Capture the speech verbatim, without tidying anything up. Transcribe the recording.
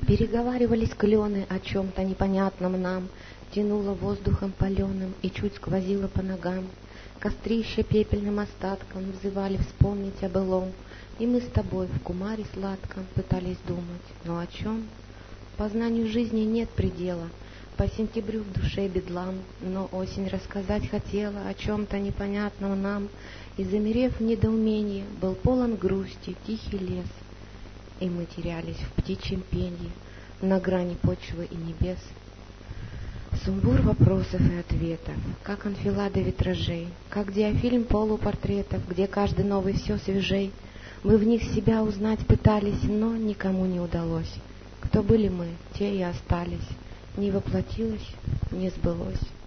Переговаривались клены о чем-то непонятном нам, тянуло воздухом паленым и чуть сквозило по ногам. Кострища пепельным остатком взывали вспомнить о былом, и мы с тобой в кумаре сладком пытались думать. Но о чем? Познанию жизни нет предела, по сентябрю в душе бедлам, но осень рассказать хотела о чем-то непонятном нам, и, замерев в недоумении, был полон грусти тихий лес, и мы терялись в птичьем пенье на грани почвы и небес. Сумбур вопросов и ответов, как анфилада витражей, как диафильм полупортретов, где каждый новый все свежей. Мы в них себя узнать пытались, но никому не удалось. Кто были мы, те и остались. Не воплотилось, не сбылось.